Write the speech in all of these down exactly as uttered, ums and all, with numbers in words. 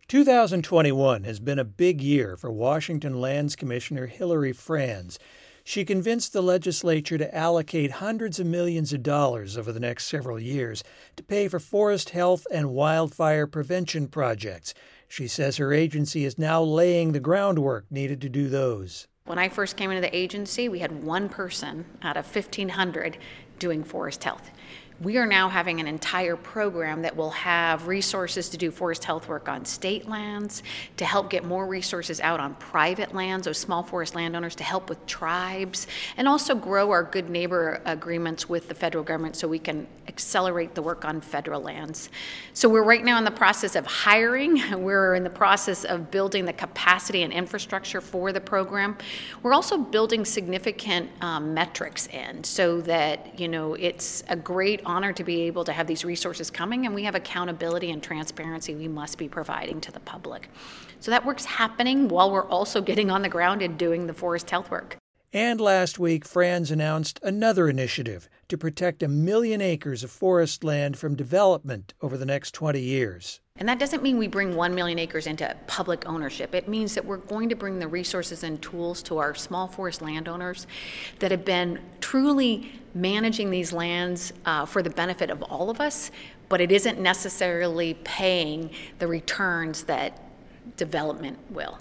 two thousand twenty-one has been a big year for Washington Lands Commissioner Hilary Franz. She convinced the legislature to allocate hundreds of millions of dollars over the next several years to pay for forest health and wildfire prevention projects. She says her agency is now laying the groundwork needed to do those. When I first came into the agency, we had one person out of fifteen hundred doing forest health. We are now having an entire program that will have resources to do forest health work on state lands, to help get more resources out on private lands, those small forest landowners, to help with tribes, and also grow our good neighbor agreements with the federal government so we can accelerate the work on federal lands. So we're right now in the process of hiring. We're in the process of building the capacity and infrastructure for the program. We're also building significant um, metrics in so that, you know, it's a great honor to be able to have these resources coming, and we have accountability and transparency we must be providing to the public. So that work's happening while we're also getting on the ground and doing the forest health work. And last week, Franz announced another initiative to protect a million acres of forest land from development over the next twenty years. And that doesn't mean we bring one million acres into public ownership. It means that we're going to bring the resources and tools to our small forest landowners that have been truly managing these lands uh, for the benefit of all of us, but it isn't necessarily paying the returns that development will.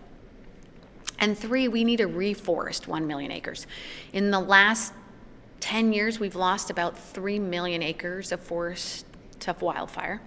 And three, we need to reforest one million acres. In the last ten years, we've lost about three million acres of forest to wildfire.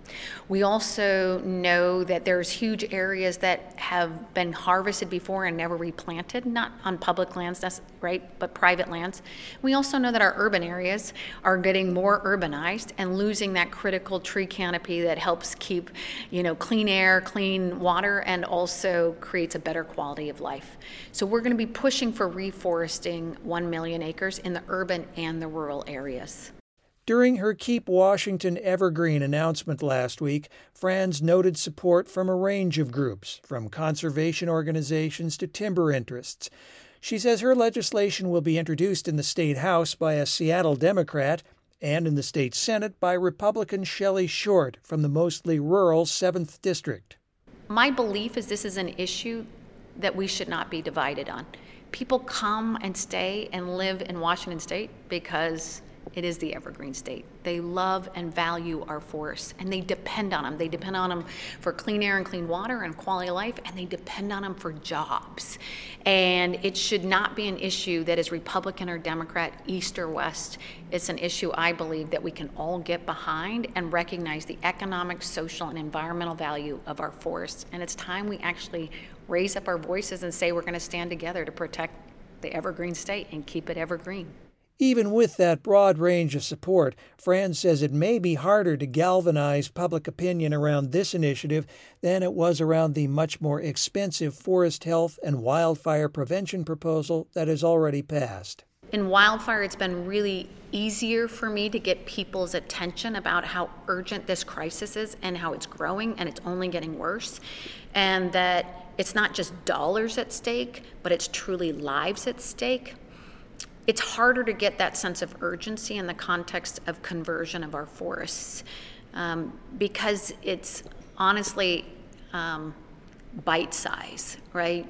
We also know that there's huge areas that have been harvested before and never replanted, not on public lands, right, but private lands. We also know that our urban areas are getting more urbanized and losing that critical tree canopy that helps keep, you know, clean air, clean water, and also creates a better quality of life. So we're going to be pushing for reforesting one million acres in the urban and the rural areas. During her Keep Washington Evergreen announcement last week, Franz noted support from a range of groups, from conservation organizations to timber interests. She says her legislation will be introduced in the state House by a Seattle Democrat and in the state Senate by Republican Shelley Short from the mostly rural seventh District. My belief is this is an issue that we should not be divided on. People come and stay and live in Washington State because it is the evergreen state. They love and value our forests, and they depend on them. They depend on them for clean air and clean water and quality of life, and they depend on them for jobs. And it should not be an issue that is Republican or Democrat, East or West. It's an issue, I believe, that we can all get behind and recognize the economic, social, and environmental value of our forests. And it's time we actually raise up our voices and say we're going to stand together to protect the evergreen state and keep it evergreen. Even with that broad range of support, Franz says it may be harder to galvanize public opinion around this initiative than it was around the much more expensive forest health and wildfire prevention proposal that has already passed. In wildfire, it's been really easier for me to get people's attention about how urgent this crisis is and how it's growing and it's only getting worse, and that it's not just dollars at stake, but it's truly lives at stake. It's harder to get that sense of urgency in the context of conversion of our forests um, because it's honestly um, bite size, right?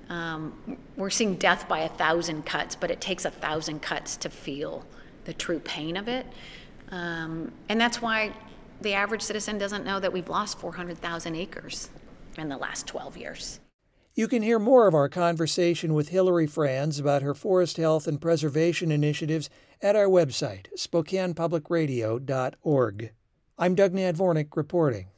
Um, we're seeing death by a thousand cuts, but it takes a thousand cuts to feel the true pain of it. Um, and that's why the average citizen doesn't know that we've lost four hundred thousand acres in the last twelve years. You can hear more of our conversation with Hilary Franz about her forest health and preservation initiatives at our website, spokane public radio dot org. I'm Doug Nadvornik reporting.